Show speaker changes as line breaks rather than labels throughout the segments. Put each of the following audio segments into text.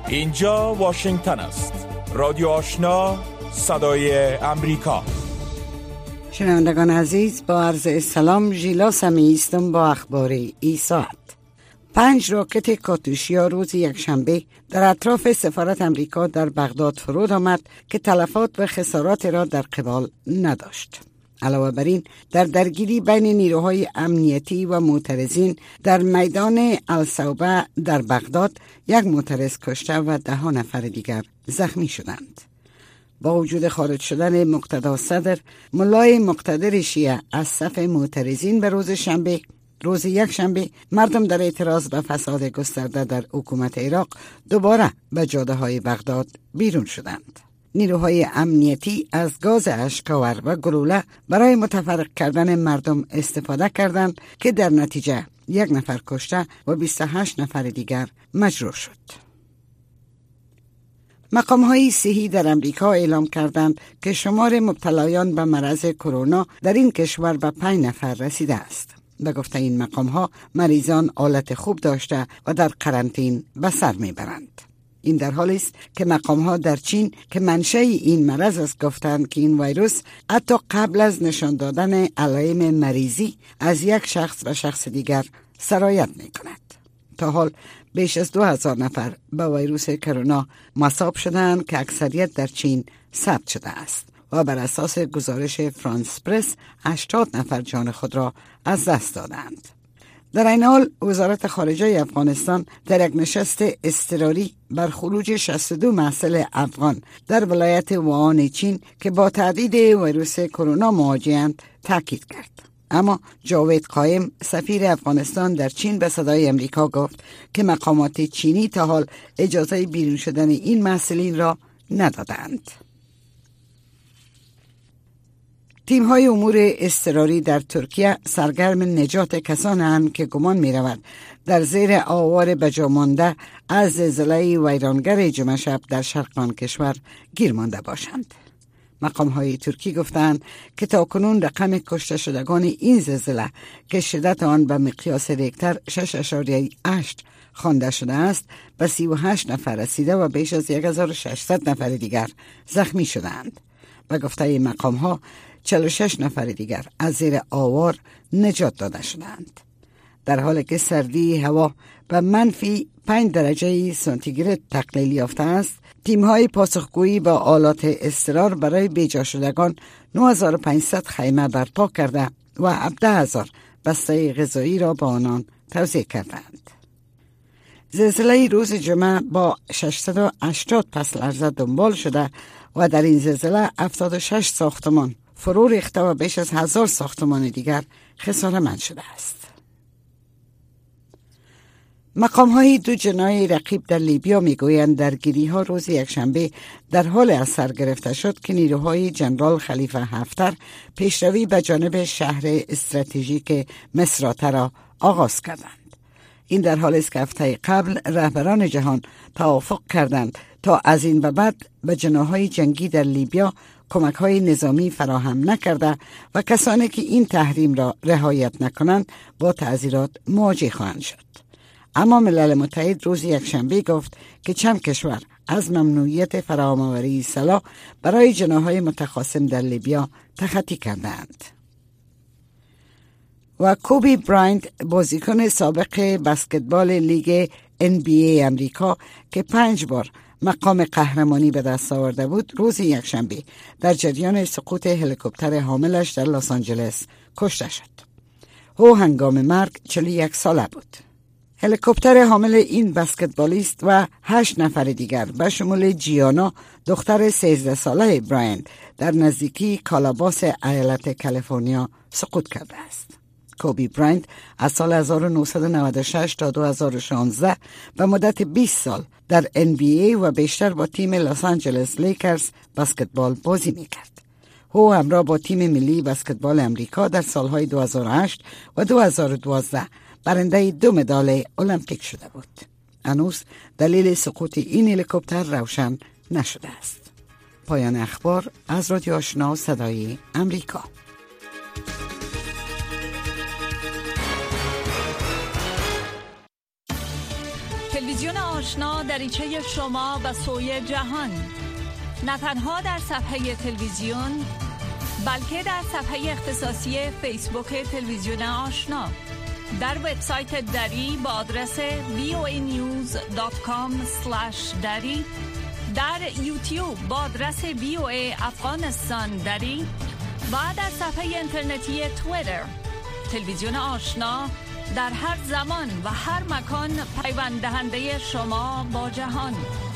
اینجا واشنگتن است. رادیو آشنا، صدای امریکا.
شنوندگان عزیز، با عرض سلام، ژیلا سمی هستم با اخبار این ساعت. 5 راکت کاتوشیا روز یکشنبه در اطراف سفارت امریکا در بغداد فرود آمد که تلفات و خسارات را در قبال نداشت. علاوه بر این، در درگیری بین نیروهای امنیتی و معترضین در میدان الصوبه در بغداد 1 معترض کشته و 10 نفر دیگر زخمی شدند. با وجود خارج شدن مقتدا صدر، ملای مقتدر شیعه از صف معترضین به روز یکشنبه، مردم در اعتراض به فساد گسترده در حکومت عراق دوباره به جاده‌های بغداد بیرون شدند. نیروهای امنیتی از گاز اشک‌آور و گلوله برای متفرق کردن مردم استفاده کردند که در نتیجه 1 نفر کشته و 28 نفر دیگر مجروح شد. مقام‌های صحی در امریکا اعلام کردند که شمار مبتلایان به مرض کرونا در این کشور به 5 نفر رسیده است. به گفته این مقام‌ها، مریضان حالت خوب داشته و در قرنطین به سر میبرند. این در حالی است که مقام‌ها در چین که منشأ این مرض است گفتند که این ویروس حتی قبل از نشان دادن علائم مریضی از یک شخص به شخص دیگر سرایت می‌کند. تا حال بیش از 2000 نفر به ویروس کرونا مصاب شدند که اکثریت در چین ثبت شده است و بر اساس گزارش فرانس پرس 80 نفر جان خود را از دست دادند. در این حال وزارت خارجه افغانستان در یک نشست اضطراری بر خروج 62 محصل افغان در ولایت ووهان چین که با تهدید ویروس کرونا مواجه‌اند تاکید کرد. اما جاوید قائم، سفیر افغانستان در چین، به صدای امریکا گفت که مقامات چینی تا حال اجازه بیرون شدن این محصلین را ندادند. تیم‌های امور اضطراری در ترکیه سرگرم نجات کسانند که گمان می‌رود در زیر آوار بجا مانده از زلزله ویرانگر جمعه شب در شرق آن کشور گیر مانده باشند. مقام‌های ترکی گفتند که تاکنون رقم کشته شدگان این زلزله که شدت آن به مقیاس ریکتر 6.8 خوانده شده است به 38 نفر رسیده و بیش از 1600 نفر دیگر زخمی شدند. به گفته مقام‌ها 46 نفر دیگر از زیر آوار نجات داده شدند. در حالی که سردی هوا به -5 درجه سانتیگراد تقلیل یافته است، تیم‌های پاسخگویی با آلات اضطرار برای بیجا شدگان 9500 خیمه برپا کرده و 17000 بسته غذایی را به آنان توزیع کردند. زلزله روز جمعه با 680 پس لرزه دنبال شده و در این زلزله 76 ساختمان فرو ریخته و بیش از 1000 ساختمان دیگر خساره‌مند شده است. مقام‌های 2 جناح رقیب در لیبیا میگویند درگیری‌ها روز یکشنبه در حال از سر گرفته شد که نیروهای جنرال خلیفه حفتر پیشروی به جانب شهر استراتژیک مصراته را آغاز کردند. این در حالی است که هفته قبل رهبران جهان توافق کردند تا از این به بعد به جناح‌های جنگی در لیبیا کمک‌های نظامی فراهم نکرده و کسانی که این تحریم را رعایت نکنند با تعزیرات مواجه خواهند شد. اما ملل متحد روز یکشنبه گفت که چند کشور از ممنوعیت فراهم‌آوری سلاح برای جناح‌های متخاصم در لیبیا تخطی کردند. و کوبی براینت، بازیکن سابق بسکتبال لیگ NBA امریکا که 5 بار مقام قهرمانی به دست آورده بود، روز یکشنبه در جریان سقوط هلیکوپتر حاملش در لس آنجلس کشته شد. او هنگام مرگ 41 ساله بود. هلیکوپتر حامل این بسکتبالیست و 8 نفر دیگر به شمول جیانا، دختر 13 ساله براینت، در نزدیکی کالاباس ایالت کالیفرنیا سقوط کرده است. کوبی براینت از سال 1996 تا 2016 به مدت 20 سال در NBA و بیشتر با تیم لس آنجلس لیکرز بسکتبال بازی میکرد. او همراه با تیم ملی بسکتبال امریکا در سالهای 2008 و 2012 برنده 2 مدال المپیک شده بود. هنوز دلیل سقوط این هلیکوپتر روشن نشده است. پایان اخبار از رادیو آشنا صدای امریکا.
تلویزیون آشنا دریچه شما و سوی جهان، نه تنها در صفحه تلویزیون بلکه در صفحه اختصاصی فیسبوک تلویزیون آشنا، در وبسایت دری با آدرس voanews.com/dari، در یوتیوب با آدرس VOA افغانستان دری و در صفحه اینترنتی توییتر. تلویزیون آشنا در هر زمان و هر مکان پیوند دهنده شما با جهان.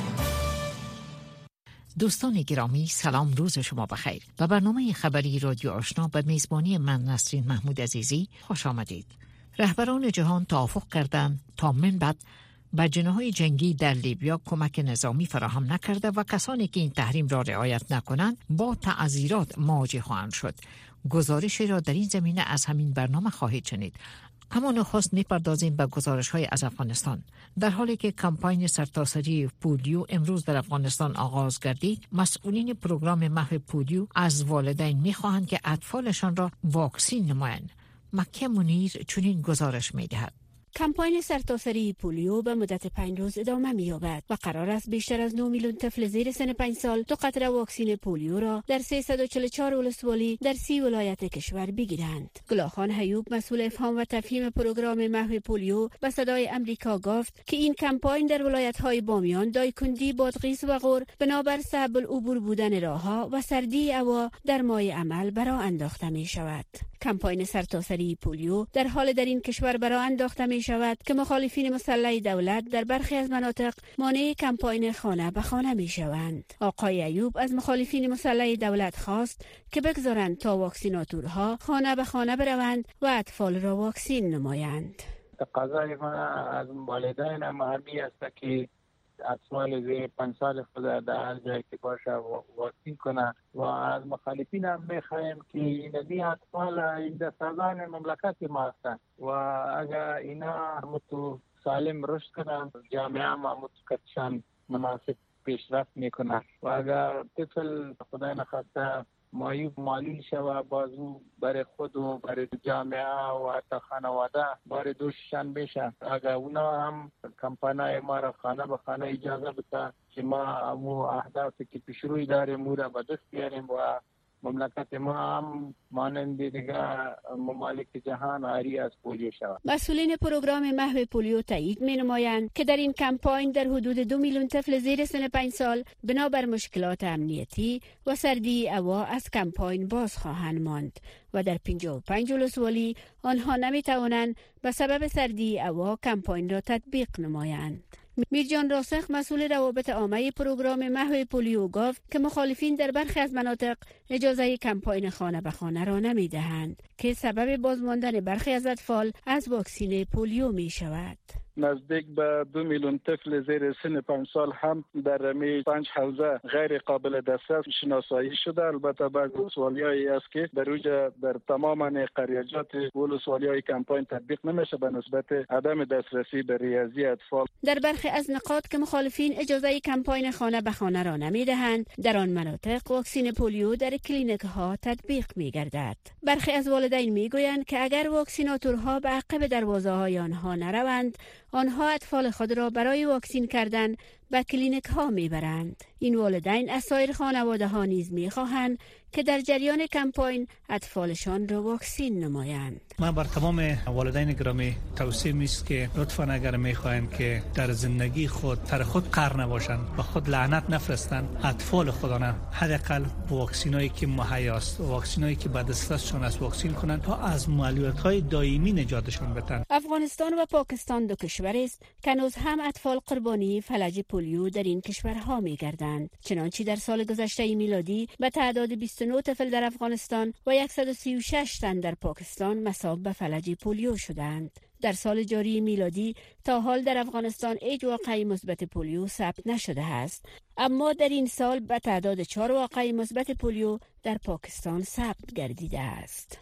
دوستان گرامی، سلام، روز شما بخیر. به برنامه خبری رادیو آشنا به میزبانی من نسرین محمود عزیزی خوش آمدید. رهبران جهان توافق کردند تا من بعد به جناح‌های جنگی در لیبیا کمک نظامی فراهم نکرده و کسانی که این تحریم را رعایت نکنند با تعزیرات مواجه خواهند شد. گزارشی را در این زمینه از همین برنامه خواهید شنید. اما نخست می‌پردازیم به گزارش‌های از افغانستان. در حالی که کمپاین سرتاسری پولیو امروز در افغانستان آغاز گردید، مسئولین پروگرام محو پولیو از والدین می‌خواهند که اطفالشان را واکسین نمایند. مکه منیر چنین گزارش می‌دهد.
کمپاین سرتاسری پولیو به مدت 5 روز ادامه می‌یابد و قرار است بیشتر از 9 میلیون طفل زیر سن 5 سال 2 قطره واکسین پولیو را در 344 ولسوالی در 30 ولایت کشور بگیرند. گلاخان حیوب، مسئول افهام و تفهیم پروگرام محو پولیو، به صدای امریکا گفت که این کمپاین در ولایت‌های بامیان، دایکنڈی، بادغیس و غور بنابر صعب العبور بودن راه‌ها و سردی هوا در ماه عمل برآ انداخته می‌شود. کمپاین سرتاسری پولیو در حال در این کشور برآ انداخته می شود که مخالفین مسلح دولت در برخی از مناطق مانع کمپاین خانه به خانه می شوند. آقای ایوب از مخالفین مسلح دولت خواست که بگذارند تا واکسیناتورها خانه به خانه بروند و اطفال را واکسین نمایند.
تقاضای من از والدین همین است که اطفال زیر 5 سال خود در هر جایی که باشه واکسین کنه و از مخالفین هم میخوایم که این اطفال این دستاوردان مملکت ما هستند و اگر اینا متو سالم رشد کنند جامعه هم متکشان مناسب پیشرفت میکنه و اگر طفل خدای نخواسته معیوب معلول شود بازو برای خود و برای جامعه و حتی خانواده برای دوششان بشه. اگر اونا هم کمپانای ما را خانه به خانه اجازه بده که ما امو اهدافی که پیش روی داریم او را به دست بیاریم و مملکت ما هم مانند دیگر ممالک جهان عاری از پولیو شود.
مسئولین پروگرام محو پولیو تایید می‌نمایند که در این کمپاین در حدود 2 میلیون طفل زیر سن 5 سال بنابر مشکلات امنیتی و سردی هوا از کمپاین باز خواهند ماند و در 55 ولسوالی آنها نمی‌توانند به سبب سردی هوا کمپاین را تطبیق نمایند. میرجان راسخ، مسئول روابط عامه پروگرام محو پولیو گفت که مخالفین در برخی از مناطق اجازه کمپاین خانه به خانه را نمی‌دهند که سبب بازماندن برخی از اطفال از واکسین پولیو می شود.
نزدیک به 2 میلیون طفل زیر سن 5 سال هم در 5 حوزه غیر قابل دسترس شناسایی شده. البته بعض ولسوالی‌هایی است که در اوج در تمام قریجات ولسوالی‌های کمپاین تطبیق نمیشه به نسبت عدم دسترسی به ریاضی اطفال.
در برخی از نقاط که مخالفین اجازه کمپاین خانه به خانه را نمی‌دهند، در آن مناطق واکسین پولیو در کلینیک‌ها تطبیق می‌گردد. برخی از والدین می‌گویند که اگر واکسیناتورها به عقب دروازه‌های آنها نروند، آنها اطفال خود را برای واکسین کردن به کلینیک ها میبرند. این والدین از سایر خانواده ها نیز میخواهند که در جریان کمپاین اطفالشان را واکسین نمایند.
من بر تمام والدین گرامی توصیه می‌کنم که لطفاً اگر میخواهند که در زندگی خود سر خود قهر نباشند و خود لعنت نفرستند، اطفال خودانه حداقل واکسینایی که مهیا است، واکسینایی که بعد دسترسشون است واکسین کنند تا از معلولیت‌های دائمی نجاتشان بدهند.
افغانستان و پاکستان دو کشور است که هنوز هم اطفال قربانی فلج پولیو در این کشورها می‌گردند. چنانچه در سال گذشته میلادی به تعداد 29 طفل در افغانستان و 136 تن در پاکستان مصاب به فلج پولیو شدند. در سال جاری میلادی تا حال در افغانستان هیچ واقعه مثبت پولیو ثبت نشده است، اما در این سال به تعداد 4 واقعه مثبت پولیو در پاکستان ثبت گردیده است.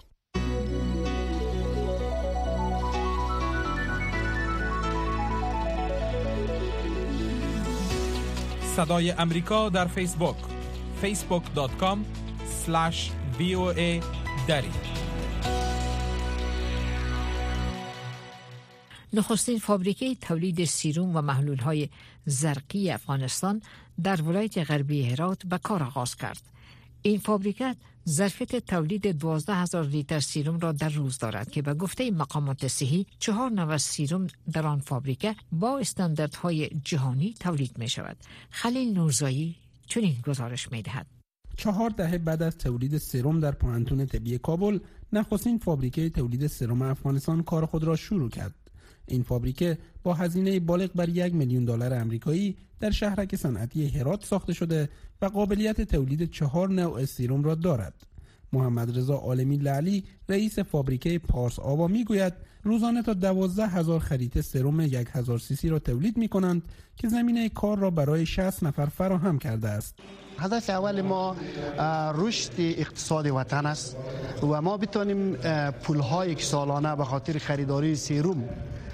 صدای امریکا در فیسبوک facebook.com/VOA Dari.
نخستین فابریکه تولید سیروم و محلول‌های زرقی افغانستان در ولایت غربی هرات به کار آغاز کرد. این فابریکه ظرفیت تولید 12,000 لیتر سیروم را در روز دارد که به گفته مقامات صحی 4 نوع سیروم در آن فابریکه با استانداردهای جهانی تولید می شود. خلیل نورزایی چنین گزارش می دهد.
4 دهه بعد از تولید سرم در پوهنتون طبی کابل، نخستین فابریکه تولید سرم افغانستان کار خود را شروع کرد. این فابریکه با هزینه بالغ بر $1 میلیون آمریکایی در شهرک صنعتی هرات ساخته شده و قابلیت تولید 4 نوع سرم را دارد. محمد رضا عالمی لعلی رئیس فابریکه پارس آوا میگوید روزانه تا 12,000 خریطه سرم 1000 سیسی را تولید می کنند که زمینه کار را برای 60 نفر فراهم کرده است.
هدف اول ما رشد اقتصاد وطن است و ما بتانیم پول‌های که سالانه به خاطر خریداری سرم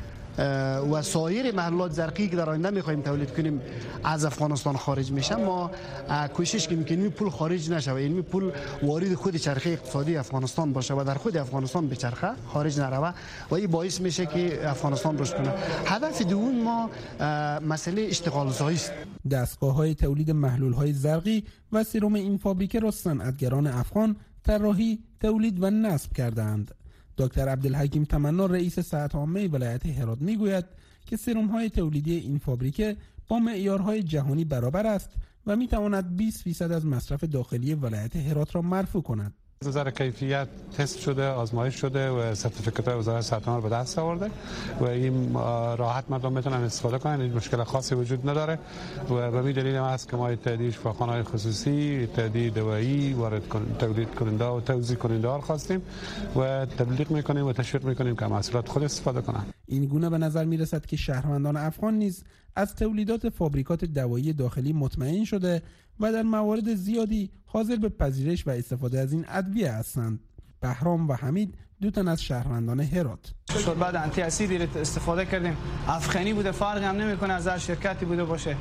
و سایر محلولات زرقی که در آینده می‌خوایم تولید کنیم از افغانستان خارج میشه. ما کوشش کنیم که این پول خارج نشه و این پول وارد خود چرخه اقتصادی افغانستان باشه و در خود افغانستان به چرخه خارج نروه و این باعث میشه که افغانستان رشد کنه. هدف دوم ما مسئله اشتغال زایی است.
دستگاه‌های تولید محلول‌های زرقی و سرم این فابریکه را صنعتگران افغان طراحی، تولید و نصب کردند. دکتر عبدالحکیم تمنا رئیس صحت عامه ولایت هرات میگوید که سرم‌های تولیدی این فابریکه با معیارهای جهانی برابر است و میتواند 20% از مصرف داخلی ولایت هرات را مرفوع کند.
از نظر کیفیت تست شده، آزمایش شده و سرتیفیکات وزارت صحت عامه به دست آورده و این راحت مردم میتونن استفاده کنن. این مشکل خاصی وجود نداره و به دلیل است که ما تعداد شفاخانه‌های خصوصی، تعداد دوایی وارد تولید کننده و توزیع کننده ها خواستیم و تبلیغ میکنیم و تشویق میکنیم که محصولات خود استفاده کنن.
این گونه به نظر میرسد که شهروندان افغان نیز از تولیدات فابریکات دوایی داخلی مطمئن شده و در موارد زیادی حاضر به پذیرش و استفاده از این ادویه هستند. بهرام و حمید دو تن از شهروندان هرات.
شربت آنتی اسیدی رو استفاده کردیم، افغانی بوده، فرق هم نمیکنه از هر شرکتی بوده باشه،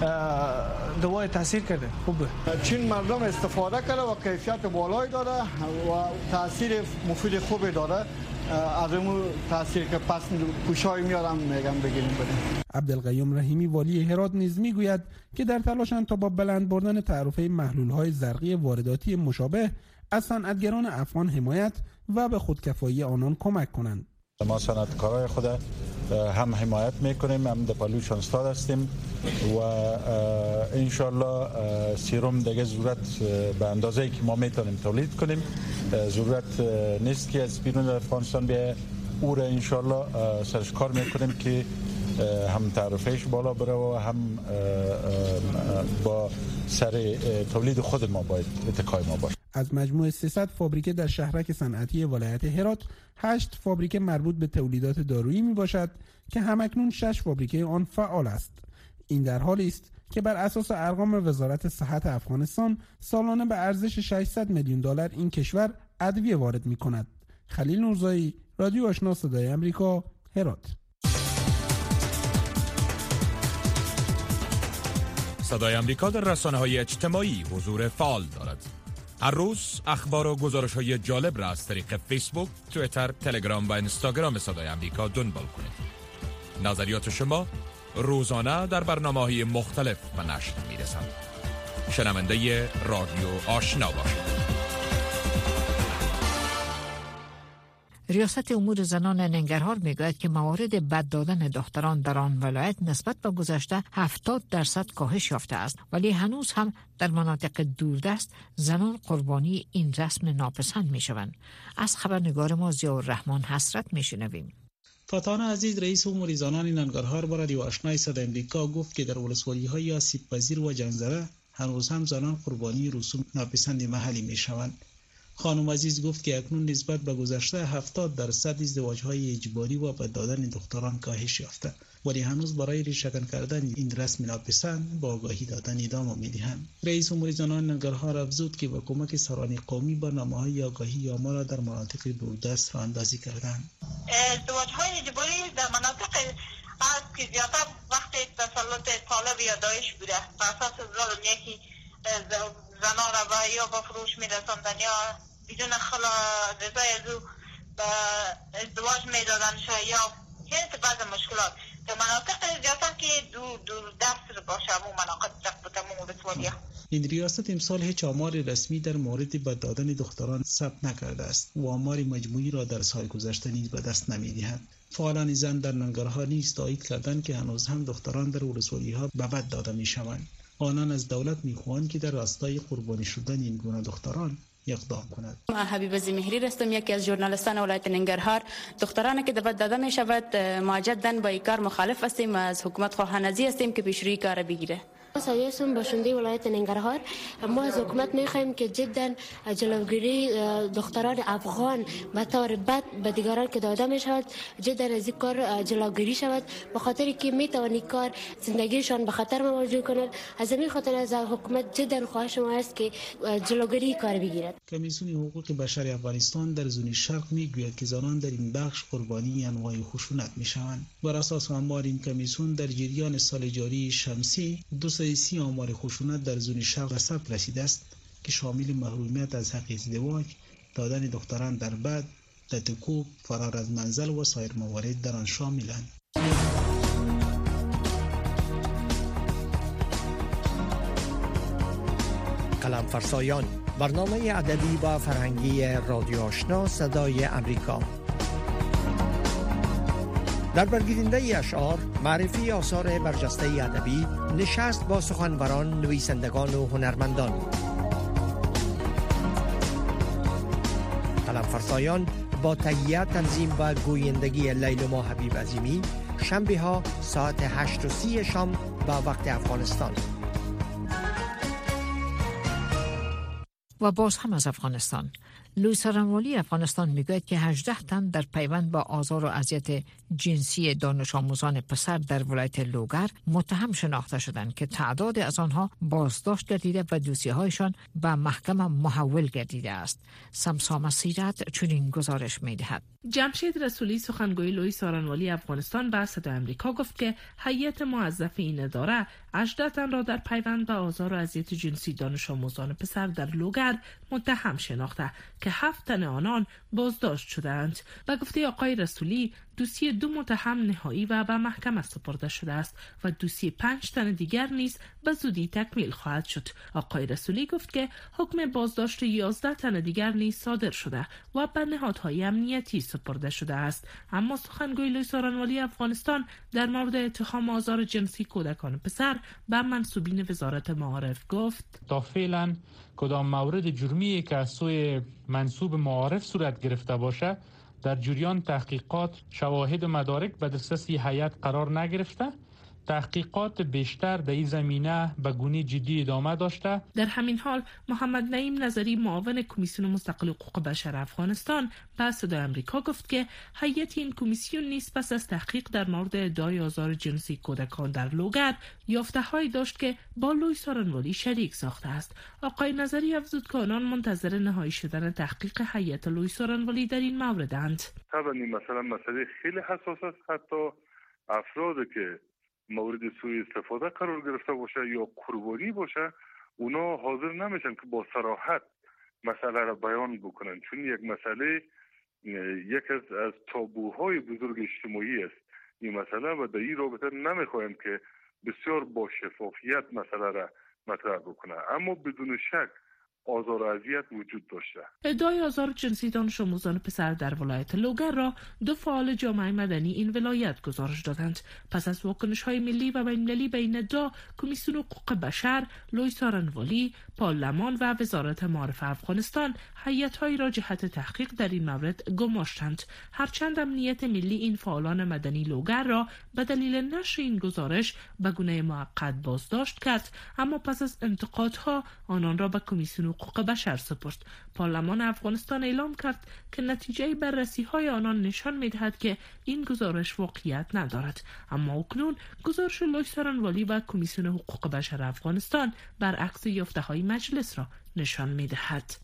دوای تاثیر کرده، خوبه.
چین مردم استفاده کرده و کیفیت بالایی داره و تاثیر مفید خوبی داره. از اون تاثیر که پس پوشای میارم میگم بگیریم بدیم.
عبدالقیوم رحیمی والی هرات نیز میگوید که در تلاشند تا با بلند بردن تعرفه محلول‌های زرقی وارداتی مشابه از صنعتگران افغان حمایت و به خودکفایی آنان کمک کنند.
ما صنعتکارای خود هم حمایت میکنیم، هم در پلوشان استاد هستیم و انشالله سیروم دیگه ضرورت به اندازه‌ای که ما میتونیم تولید کنیم، ضرورت نیست که از بیرون افغانستان بیایه. او را انشالله سرش کار میکنیم که هم تعرفهش بالا بره و هم با سر تولید خود ما باید اتکای ما باشه.
از مجموع 300 فابریکه در شهرک صنعتی ولایت هرات 8 فابریکه مربوط به تولیدات دارویی می باشد که همکنون 6 فابریکه آن فعال است. این در حالی است که بر اساس ارقام وزارت صحت افغانستان سالانه به ارزش $600 میلیون این کشور ادویه وارد می کند. خلیل نورزایی، رادیو آشنا صدای آمریکا، هرات.
صدای آمریکا در رسانه‌های اجتماعی حضور فعال دارد. هر روز اخبار و گزارش‌های جالب را از طریق فیسبوک، توییتر، تلگرام و اینستاگرام صدای آمریکا دنبال کنید. نظریات شما روزانه در برنامه‌های مختلف و نشر می‌رسند. شنونده رادیو آشنا باشید.
ریاست امور زنان ننگرهار میگوید که موارد بد دادن دختران در آن ولایت نسبت به گذشته 70% کاهش یافته است، ولی هنوز هم در مناطق دوردست زنان قربانی این رسم ناپسند میشوند. از خبرنگار ما ضیاءالرحمن حسرت میشنویم.
فاتانه عزیز رئیس امور زنان ننگرهار با رادیو آشنای صدای آمریکا گفت که در ولسوالی‌های آسیب پذیر و جنگزده هنوز هم زنان قربانی رسوم ناپسند محلی میشوند. خانم عزیز گفت که اکنون نسبت به گذشته 70% ازدواج‌های اجباری و به دادن دختران کاهش یافته، ولی هنوز برای ریشه‌کن کردن این رسم ناپسند با آگاهی دادن ادامه می‌دهند. رئیس امور زنان ننگرهار افزود که با کمک سران قومی برنامه‌های آگاهی عامه را در مناطق دوردست راه‌اندازی کردند.
ازدواج‌های اجباری در مناطق از که زیادتر وقتی تسلط طالب یا داعش بوده، بر اساس ظلم یکی زنان را یا با فروش می‌رساندن یا بدون رضای از او به ازدواج می‌دادن یا جنس بعض مشکلات در مناطق زیادن که دور دست باشه همون مناطق تمام ولسوالی ها.
این ریاست امسال هیچ آمار رسمی در مورد به دادن دختران ثبت نکرده است و آمار مجموعی را در سال گذشته نیز به دست نمی‌دهد. فعالان زن در ننگرهار نیز تایید کردند که هنوز هم دختران در ولسوالی‌ها به بد داده می‌شوند. آنان از دولت می‌خواهند که در راستای قربانی شدن این گونه دختران اقدام کند.
حبیبه زمهری رستم، یکی از ژورنالیستان ولایت ننگرهار. دخترانی که دعوت داده می شود مجددا با این کار مخالف هستیم، از حکومت خواهانزی هستیم که پیشروی کار بگیره.
سایه اسم باشنده ولایت ننگرهار، ما از حکومت می‌خواهیم که جدا جلوگیری دختران افغان به طور بد به دیگران که داده می‌شود جدا از این کار جلوگیری شود، به خاطر که می‌توانی کار زندگیشان به خطر مواجه کند. از همین خاطر از حکومت جدا خواهش ما است که جلوگیری کار بگیرد.
کمیسیون حقوق بشر افغانستان در زون شرق میگوید که زنان در این بخش قربانی انواع خشونت می‌شوند. بر اساس آمار این کمیسیون در جریان سال جاری شمسی 230 آمار خشونت در زون شرق به ثبت رسیده است که شامل محرومیت از حق ازدواج، دادن دختران در بد، تتکوب، فرار از منزل و سایر موارد در آن شاملند.
قلم فرسایان، برنامه ادبی و فرهنگی رادیو آشنا صدای امریکا. در برگزیدنده اشعار، معرفی آثار برجسته ادبی، نشست با سخنوران، نویسندگان و هنرمندان. قلم فرسایان با تهیه، تنظیم و گویندگی لیلما حبیب عظیمی، شنبه ها ساعت 8:30 شام با وقت افغانستان.
و باز هم از افغانستان. لوی سارنوالی افغانستان میگوید که 18 تن در پیوند با آزار و اذیت جنسی دانش آموزان پسر در ولایت لوگر متهم شناخته شدند که تعداد از آنها بازداشت گردیده و دوسیه‌هایشان به محکمه محول گردیده است. سمسام سیرت چنین گزارش می‌دهد.
جمشید رسولی سخنگوی لوی سارنوالی افغانستان به صدای آمریکا گفت که هیئت موظف این اداره 18 تن را در پیوند به آزار و اذیت جنسی دانش آموزان پسر در لوگر متهم شناخته که 7 تن آنان بازداشت شدند. به گفته آقای رسولی دوسیه 2 متهم نهایی و به محکمه سپرده شده است و دوسیه 5 تن دیگر نیز به زودی تکمیل خواهد شد. آقای رسولی گفت که حکم بازداشت 11 تن دیگر نیز صادر شده و به نهادهای امنیتی سپرده شده است. اما سخنگوی لوی سارنوالی افغانستان در مورد اتهام آزار جنسی کودکان پسر به منصوبین وزارت معارف گفت
تا فعلا کدام مورد جرمی که از سوی منصوب معارف صورت گرفته باشه در جریان تحقیقات شواهد و مدارک به دسترس هیئت قرار نگرفته. تحقیقات بیشتر در این زمینه به گونه جدی ادامه داشته.
در همین حال محمد نعیم نظری معاون کمیسیون مستقل حقوق بشر افغانستان به صدای آمریکا گفت که هیئت این کمیسیون نیز پس از تحقیق در مورد ادعای آزار جنسی کودکان در لوگر یافته‌هایی داشت که با لوی سارنوالی شریک ساخته است. آقای نظری افزود که آنان منتظر نهایی شدن تحقیق هیئت لوی سارنوالی در این موردند.
طبعا این مسئله خیلی حساس است. حتی افرادی که مورد سوء استفاده قرار گرفته باشه یا قربانی باشه اونا حاضر نمیشن که با صراحت مسئله را بیان بکنن، چون یک مسئله یک از تابوهای بزرگ اجتماعی است این مسئله و در این رابطه نمیخوایم که بسیار با شفافیت مسئله را مطرح بکنه. اما بدون شک آزار و اذیت وجود داشته.
ادعای آزار جنسی دانش آموزان پسر در ولایت لوگر را 2 فعال جامعه مدنی این ولایت گزارش دادند. پس از واکنش‌های ملی و بین‌المللی به این ادعا، کمیسیون حقوق بشر، لوی سارنوالی، پارلمان و وزارت معارف افغانستان هیئت‌هایی را جهت تحقیق در این مورد گماشتند. هرچند امنیت ملی این فعالان مدنی لوگر را به دلیل نشر این گزارش به گونه موقت بازداشت کرد، اما پس از انتقادها آنان را به کمیسیون حقوق بشر سپرد. پارلمان افغانستان اعلام کرد که نتیجه بررسی‌های آنان نشان می‌دهد که این گزارش واقعیت ندارد. اما اکنون گزارش لوی سارنوالی و کمیسیون حقوق بشر افغانستان برعکس یافته‌های مجلس را نشان می‌دهد.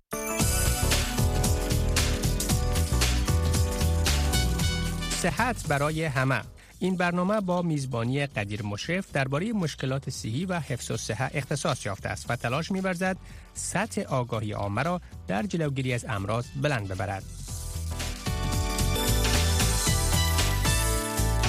صحت برای همه. این برنامه با میزبانی قدیر مشرف درباره مشکلات صحی و حفظ الصحه اختصاص یافته است و تلاش می‌ورزد سطح آگاهی عامه را در جلوگیری از امراض بلند ببرد.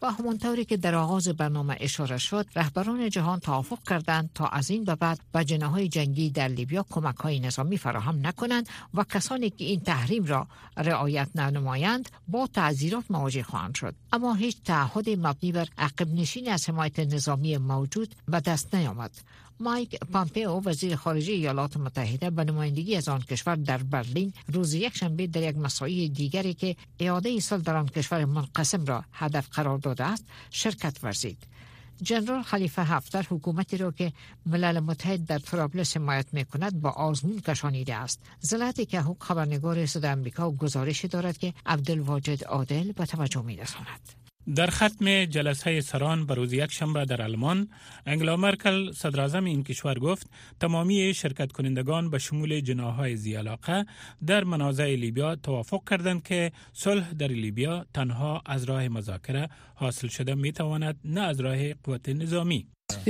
با همانطوری که در آغاز برنامه اشاره شد، رهبران جهان توافق کردند تا از این به بعد به جناح‌های جنگی در لیبیا کمک‌های نظامی فراهم نکنند و کسانی که این تحریم را رعایت ننمایند با تعزیرات مواجه خواهند شد. اما هیچ تعهد مبنی بر عقب نشینی از حمایت نظامی موجود به دست نیامد. مایک پامپئو وزیر خارجه ایالات متحده به نمایندگی از آن کشور در برلین روز یکشنبه در یک مساعی دیگری که اعاده صلح در آن کشور منقسم را هدف قرار داده است شرکت ورزید. جنرال خلیفه حفتر حکومتی را که ملل متحد در طرابلس حمایت می‌کند با آزمون کشانیده است. ضلعتی که حقوق خبرنگار صدای آمریکا گزارش دارد که عبدالواجد عادل به توجه می‌رساند.
در ختم جلسه سران بروز یکشنبه در آلمان، انگلا مرکل صدراعظم این کشور گفت تمامی شرکت کنندگان به شمول جناح‌های ذی علاقه در منازع لیبیا توافق کردند که صلح در لیبیا تنها از راه مذاکره حاصل شده میتواند، نه از راه قوت نظامی.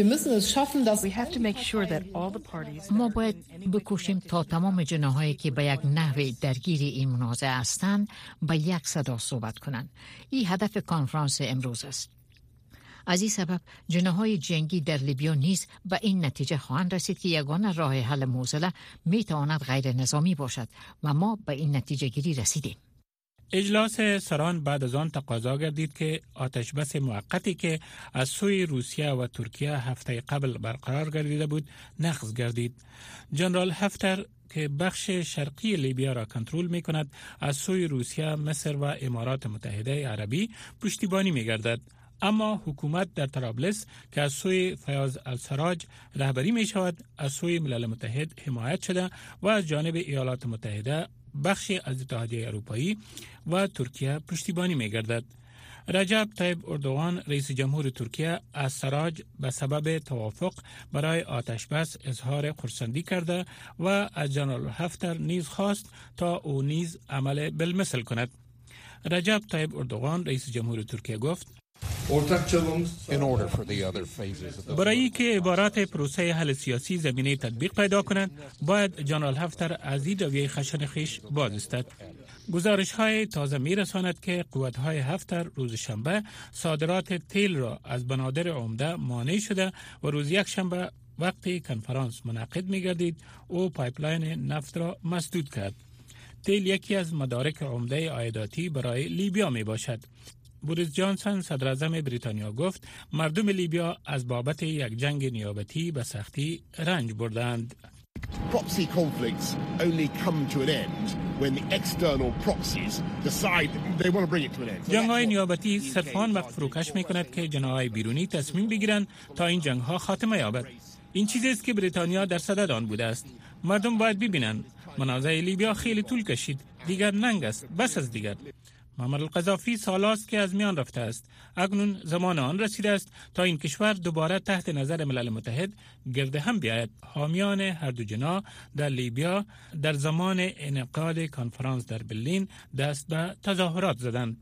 ما باید بکوشیم تا تمام جناحایی که به یک نحو درگیر این منازعه هستند به یک صدا صحبت کنند. این هدف کنفرانس امروز است. از این سبب جناحهای جنگی در لیبیا نیز به این نتیجه خواهند رسید که یگانه راه حل معضله میتواند غیر نظامی باشد و ما به این نتیجه گیری رسیدیم.
اجلاس سران بعد از آن تقاضا گردید که آتش بس موقتی که از سوی روسیه و ترکیه هفته قبل برقرار گردیده بود نقض گردید. جنرال حفتر که بخش شرقی لیبیا را کنترل می کند از سوی روسیه، مصر و امارات متحده عربی پشتیبانی می گردد. اما حکومت در طرابلس که از سوی فیاض السراج رهبری می شود از سوی ملل متحد حمایت شده و از جانب ایالات متحده، بخشی از اتحادیه اروپایی و ترکیه پشتیبانی می گردد. رجب طیب اردوغان رئیس جمهور ترکیه از سراج به سبب توافق برای آتش بس اظهار خرسندی کرده و از جنرال حفتر نیز خواست تا او نیز عمل بالمثل کند. رجب طیب اردوغان رئیس جمهور ترکیه گفت برای که عبارات پروسه حل سیاسی زمینه تطبیق پیدا کنند باید جنرال حفتر از این رویه خشن خویش باز ایستد. گزارش های تازه می رساند که قوت های حفتر روز شنبه صادرات تیل را از بنادر عمده مانع شده و روز یکشنبه وقتی کنفرانس منعقد می گردید او پایپلاین نفت را مسدود کرد. تیل یکی از مدارک عمده عایداتی برای لیبیا می باشد. بوریس جانسون صدراعظم بریتانیا گفت مردم لیبیا از بابت یک جنگ نیابتی به سختی رنج بردند.
Proxy conflicts only come to an end when the external proxies decide they want to bring it to an end.
جنگ‌های نیابتی صرفاً وقت فروکش می‌کند که جناح‌های بیرونی تصمیم بگیرند تا این جنگ‌ها خاتمه یابد. این چیزی است که بریتانیا در صدد آن بوده است. مردم باید ببینند منازع لیبیا خیلی طول کشید. دیگر ننگ است. بس از دیگر. معمر القذافی سالاست که از میان رفته است. اکنون زمان آن رسیده است تا این کشور دوباره تحت نظر ملل متحد گرد هم بیاید. حامیان هر دو جناح در لیبیا در زمان انعقاد کنفرانس در برلین دست به تظاهرات زدند.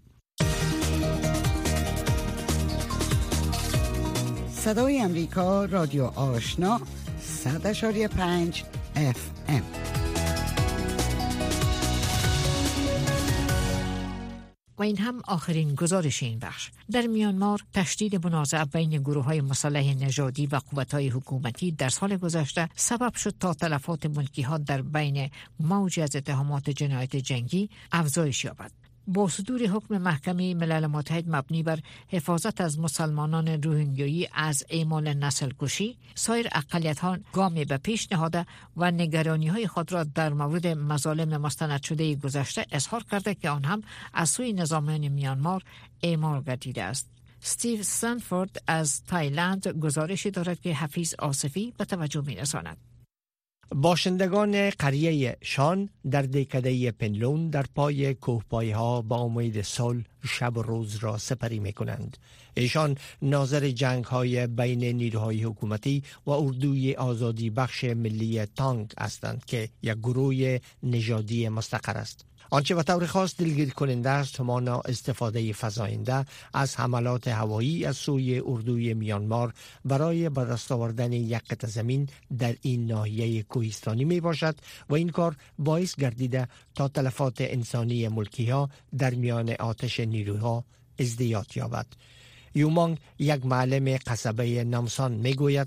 صدای امریکا، رادیو آشنا، 100.5 FM.
و این هم آخرین گزارش این بخش. در میانمار تشدید منازعه بین گروه‌های مسلح نژادی و قوت‌های حکومتی در سال گذشته سبب شد تا تلفات ملکی‌ها در بین موجی از اتهامات جنایت جنگی افزایش یابد. با صدور حکم محکمه ملل متحد مبنی بر حفاظت از مسلمانان روهینگیایی از اعمال نسل کشی، سایر اقلیت‌ها گام به پیش نهاده و نگرانی‌های خود را در مورد مظالم مستند شده گذشته اظهار کرده که آن هم از سوی نظامیان میانمار اعمال گردیده است. استیو سنفورد از تایلند گزارشی دارد که حفیظ آصفی به توجه می‌رساند.
باشندگان قریه شان در دهکده پنلون در پای کوهپایه‌ها با امید صلح شب و روز را سپری می‌کنند. ایشان ناظر جنگ‌های بین نیروهای حکومتی و اردوی آزادی بخش ملی تانگ هستند که یک گروه نژادی مستقر است. آنچه به طور خاص دلگیر کننده است همانا استفاده فزاینده از حملات هوایی از سوی اردوی میانمار برای به دست آوردن یک قطعه زمین در این ناحیه کوهستانی می باشد و این کار باعث گردیده تا تلفات انسانی ملکی ها در میان آتش نیروها ازدیاد یابد. یومانگ یک معلم قصبه نامسان میگوید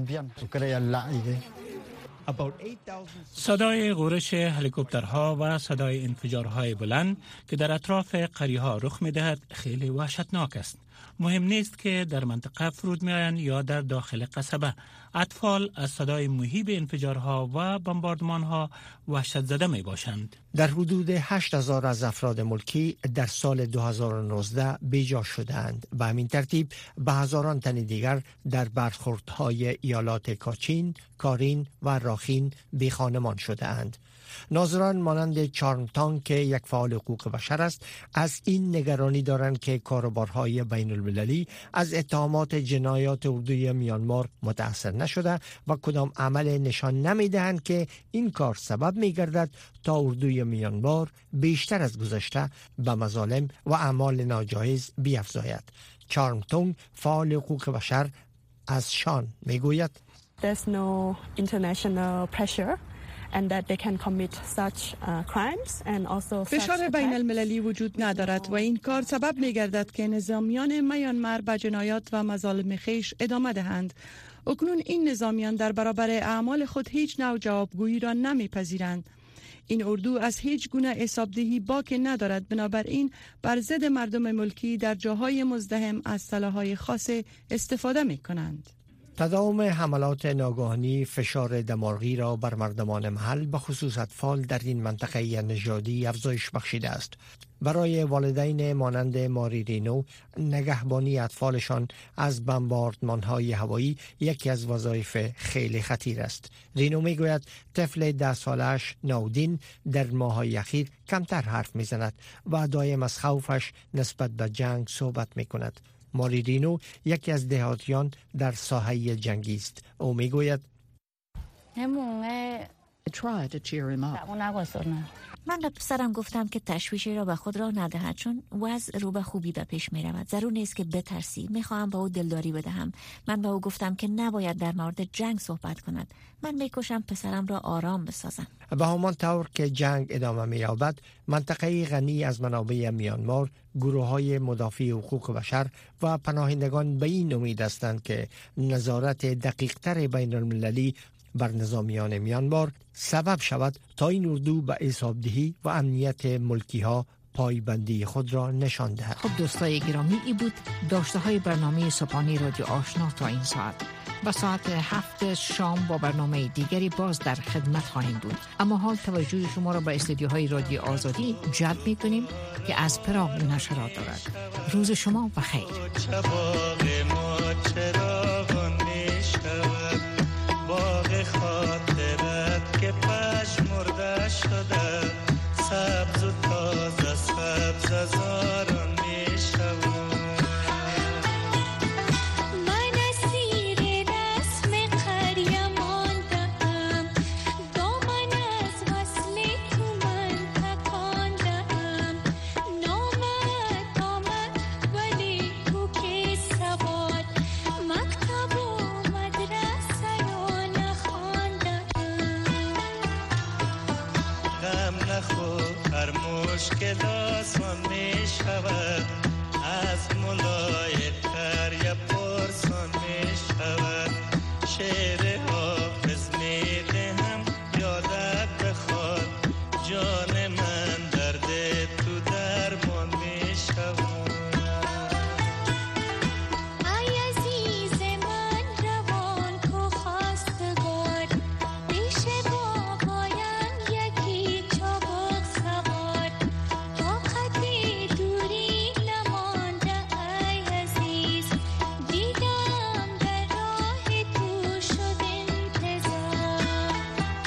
صدای غرش هلیکوپترها و صدای انفجارهای بلند که در اطراف قریه‌ها رخ می‌دهد خیلی وحشتناک است. مهم نیست که در منطقه فرود می‌آیند یا در داخل قصبه. اطفال از صدای مهیب انفجارها و بمباردمان‌ها وحشت زده می‌باشند.
در حدود 8,000 از افراد ملکی در سال 2019 بیجا شدند. به همین ترتیب به هزاران تن دیگر در برخوردهای ایالات کاچین، کارین و راخین بیخانمان شده‌اند. ناظران مانند چارمتانگ که یک فعال حقوق بشر است از این نگرانی دارند که کاروبارهای بین المللی از اتهامات جنایات اردوی میانمار متأثر نشده و کدام عمل نشان نمیدهند که این کار سبب میگردد تا اردوی میانمار بیشتر از گذشته به مظالم و اعمال ناجایز بیفزاید. چارمتانگ فعال حقوق بشر از شان میگوید
There's no international pressure and that they can commit such crimes and also
فشار بین المللی وجود ندارد و این کار سبب می گردد که نظامیان میانمار به جنایات و مظالم خویش ادامه دهند. اکنون این نظامیان در برابر اعمال خود هیچ نوع جوابگویی را نمیپذیرند. این اردو از هیچ گونه حسابدهی باک ندارد، بنابراین بر ضد مردم ملکی در جاهای مزدحم از سلاح‌های خاص استفاده می کنند.
تداوم حملات ناگهانی فشار دماغی را بر مردمان محل به خصوص اطفال در این منطقه نژادی افزایش بخشیده است. برای والدین مانند ماری رینو نگهبانی اطفالشان از بمباردمان‌های هوایی یکی از وظایف خیلی خطیر است. رینو میگوید طفل 10 سالش نودین در ماه‌های اخیر کمتر حرف میزند و دائم از خوفش نسبت به جنگ صحبت میکند. ماری رینو یکی از دهاتیان در ساحه جنگی است. او میگوید
من به پسرم گفتم که تشویشی را به خود را ندهد، چون وضع رو به خوبی به پیش می رود. ضرور نیست که بترسی. می خواهم با او دلداری بدهم. من به او گفتم که نباید در مورد جنگ صحبت کند. من می کوشم پسرم را آرام بسازم.
به همان طور که جنگ ادامه می یابد، منطقه غنی از منابع میانمار، گروه‌های مدافع حقوق بشر و پناهندگان به این امید هستند که نظارت دقیق‌تر بین المللی بر نظامیان میانمار سبب شود تا این اردو به حسابدهی و امنیت ملکی ها پایبندی خود را نشان دهد.
خب دوستای گرامی، ای بود داشته های برنامه صبحانه رادیو آشنا تا این ساعت. با ساعت 7 شام با برنامه دیگری باز در خدمت خواهیم بود. اما حال توجه شما را به استودیوهای رادیو آزادی جلب می کنیم که از پراگ نشرات دارد. روز شما بخیر.
باغ خاطرت که پژمرده شده، سبز و تازه سبز زاران می شود. من اسیر رسم قریه ماندم، دامن از وصل تو من تکاندم. نامت آمد ولی تو که سواد، مکتب و مدرسه را نخواندم. غم نخور، هر مشکل آسان می شود، از ملای تر یا پرسان می شود. شعر حافظ می دهم یادت بخواد، جان من درد تو درمان می شود. ای عزیز من روان کو خواستگار، پیش بابایم یکی چابک سوار. طاقت دوری نمانده ای عزیز، دیدم در راه تو شد انتظار.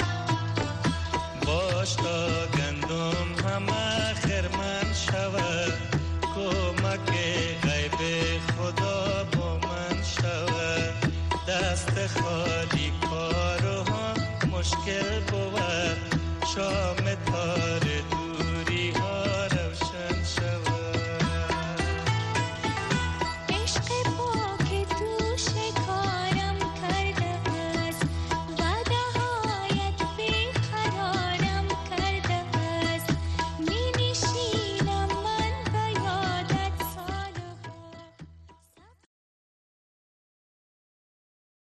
باش تا گندم همه خرمن شود، کمک غیب خدا با من شود. دست خالی کارها مشکل بود، شام